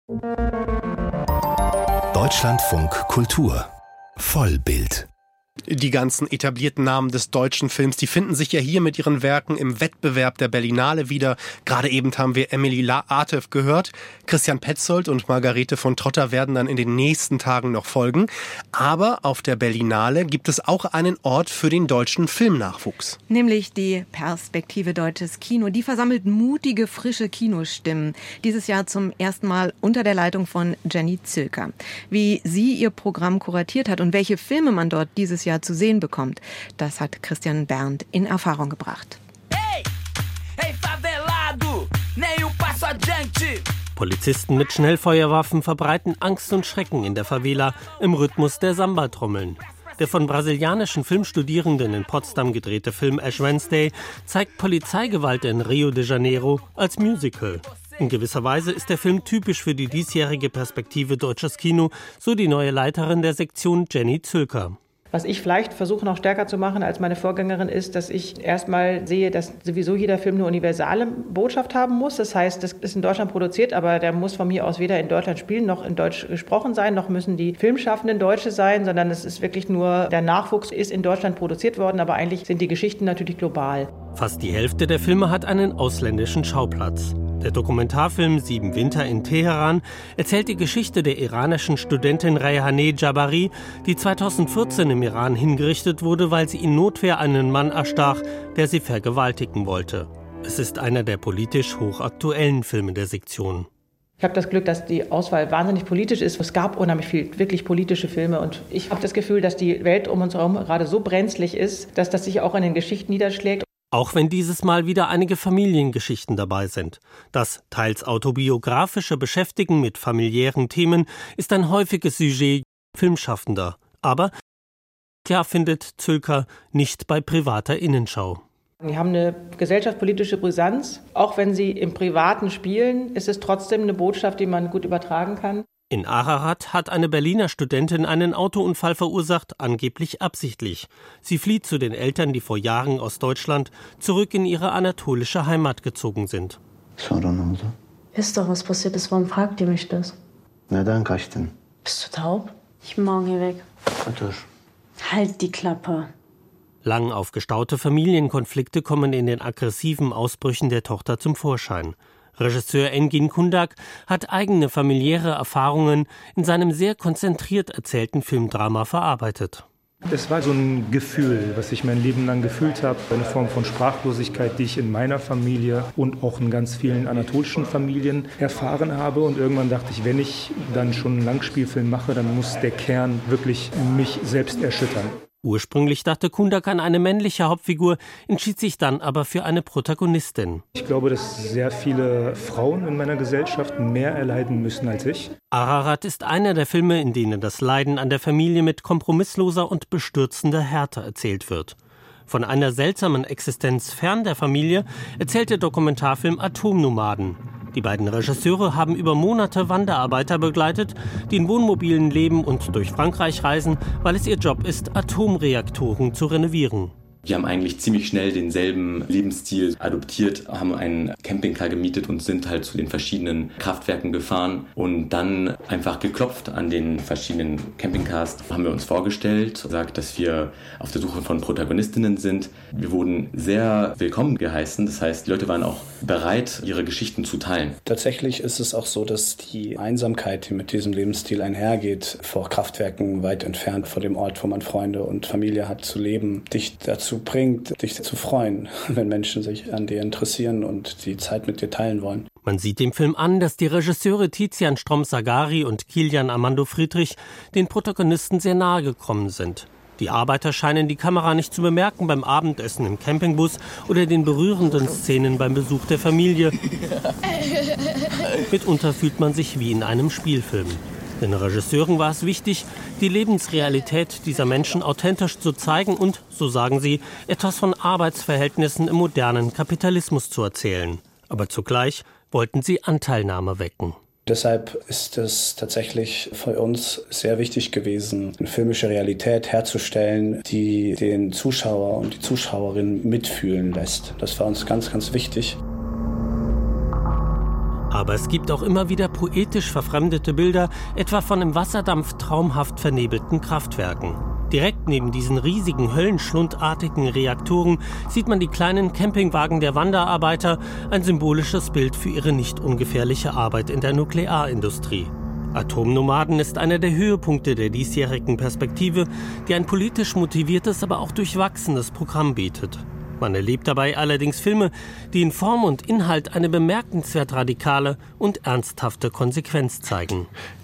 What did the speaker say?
Deutschlandfunk Kultur Vollbild. Die ganzen etablierten Namen des deutschen Films, die finden sich ja hier mit ihren Werken im Wettbewerb der Berlinale wieder. Gerade eben haben wir Emily Artef gehört. Christian Petzold und Margarete von Trotter werden dann in den nächsten Tagen noch folgen. Aber auf der Berlinale gibt es auch einen Ort für den deutschen Filmnachwuchs. Nämlich die Perspektive Deutsches Kino. Die versammelt mutige, frische Kinostimmen. Dieses Jahr zum ersten Mal unter der Leitung von Jenny Zülker. Wie sie ihr Programm kuratiert hat und welche Filme man dort dieses Jahr zu sehen bekommt, das hat Christian Berndt in Erfahrung gebracht. Hey, hey, favelado, nem passo adiante. Polizisten mit Schnellfeuerwaffen verbreiten Angst und Schrecken in der Favela im Rhythmus der Samba-Trommeln. Der von brasilianischen Filmstudierenden in Potsdam gedrehte Film Ash Wednesday zeigt Polizeigewalt in Rio de Janeiro als Musical. In gewisser Weise ist der Film typisch für die diesjährige Perspektive Deutsches Kino, so die neue Leiterin der Sektion Jenny Zülker. Was ich vielleicht versuche noch stärker zu machen als meine Vorgängerin ist, dass ich erstmal sehe, dass sowieso jeder Film eine universale Botschaft haben muss. Das heißt, das ist in Deutschland produziert, aber der muss von mir aus weder in Deutschland spielen, noch in Deutsch gesprochen sein, noch müssen die Filmschaffenden Deutsche sein, sondern es ist wirklich nur, der Nachwuchs ist in Deutschland produziert worden, aber eigentlich sind die Geschichten natürlich global. Fast die Hälfte der Filme hat einen ausländischen Schauplatz. Der Dokumentarfilm 7 Winter in Teheran erzählt die Geschichte der iranischen Studentin Reyhaneh Jabari, die 2014 im Iran hingerichtet wurde, weil sie in Notwehr einen Mann erstach, der sie vergewaltigen wollte. Es ist einer der politisch hochaktuellen Filme der Sektion. Ich habe das Glück, dass die Auswahl wahnsinnig politisch ist. Es gab unheimlich viel wirklich politische Filme und ich habe das Gefühl, dass die Welt um uns herum gerade so brenzlig ist, dass das sich auch in den Geschichten niederschlägt. Auch wenn dieses Mal wieder einige Familiengeschichten dabei sind. Das teils autobiografische Beschäftigen mit familiären Themen ist ein häufiges Sujet Filmschaffender. Aber ja, findet Zülker nicht bei privater Innenschau. Die haben eine gesellschaftspolitische Brisanz. Auch wenn sie im Privaten spielen, ist es trotzdem eine Botschaft, die man gut übertragen kann. In Ararat hat eine Berliner Studentin einen Autounfall verursacht, angeblich absichtlich. Sie flieht zu den Eltern, die vor Jahren aus Deutschland zurück in ihre anatolische Heimat gezogen sind. Wisst doch, was passiert ist. Warum fragt ihr mich das? Bist du taub? Ich bin morgen hier weg. Halt die Klappe. Lang aufgestaute Familienkonflikte kommen in den aggressiven Ausbrüchen der Tochter zum Vorschein. Regisseur Engin Kundak hat eigene familiäre Erfahrungen in seinem sehr konzentriert erzählten Filmdrama verarbeitet. Es war so ein Gefühl, was ich mein Leben lang gefühlt habe. Eine Form von Sprachlosigkeit, die ich in meiner Familie und auch in ganz vielen anatolischen Familien erfahren habe. Und irgendwann dachte ich, wenn ich dann schon einen Langspielfilm mache, dann muss der Kern wirklich mich selbst erschüttern. Ursprünglich dachte Kundak an eine männliche Hauptfigur, entschied sich dann aber für eine Protagonistin. Ich glaube, dass sehr viele Frauen in meiner Gesellschaft mehr erleiden müssen als ich. Ararat ist einer der Filme, in denen das Leiden an der Familie mit kompromissloser und bestürzender Härte erzählt wird. Von einer seltsamen Existenz fern der Familie erzählt der Dokumentarfilm Atomnomaden. Die beiden Regisseure haben über Monate Wanderarbeiter begleitet, die in Wohnmobilen leben und durch Frankreich reisen, weil es ihr Job ist, Atomreaktoren zu renovieren. Wir haben eigentlich ziemlich schnell denselben Lebensstil adoptiert, haben einen Campingcar gemietet und sind halt zu den verschiedenen Kraftwerken gefahren und dann einfach geklopft an den verschiedenen Campingcars. Haben wir uns vorgestellt, gesagt, dass wir auf der Suche von Protagonistinnen sind. Wir wurden sehr willkommen geheißen, das heißt, die Leute waren auch bereit, ihre Geschichten zu teilen. Tatsächlich ist es auch so, dass die Einsamkeit, die mit diesem Lebensstil einhergeht, vor Kraftwerken weit entfernt von dem Ort, wo man Freunde und Familie hat, zu leben, dich dazu bringt, dich zu freuen, wenn Menschen sich an dir interessieren und die Zeit mit dir teilen wollen. Man sieht dem Film an, dass die Regisseure Tizian Strom-Sagari und Kilian Armando Friedrich den Protagonisten sehr nahe gekommen sind. Die Arbeiter scheinen die Kamera nicht zu bemerken beim Abendessen im Campingbus oder den berührenden Szenen beim Besuch der Familie. Mitunter fühlt man sich wie in einem Spielfilm. Den Regisseuren war es wichtig, die Lebensrealität dieser Menschen authentisch zu zeigen und, so sagen sie, etwas von Arbeitsverhältnissen im modernen Kapitalismus zu erzählen. Aber zugleich wollten sie Anteilnahme wecken. Deshalb ist es tatsächlich für uns sehr wichtig gewesen, eine filmische Realität herzustellen, die den Zuschauer und die Zuschauerin mitfühlen lässt. Das war uns ganz, ganz wichtig. Aber es gibt auch immer wieder poetisch verfremdete Bilder, etwa von im Wasserdampf traumhaft vernebelten Kraftwerken. Direkt neben diesen riesigen höllenschlundartigen Reaktoren sieht man die kleinen Campingwagen der Wanderarbeiter, ein symbolisches Bild für ihre nicht ungefährliche Arbeit in der Nuklearindustrie. Atomnomaden ist einer der Höhepunkte der diesjährigen Perspektive, die ein politisch motiviertes, aber auch durchwachsenes Programm bietet. Man erlebt dabei allerdings Filme, die in Form und Inhalt eine bemerkenswert radikale und ernsthafte Konsequenz zeigen.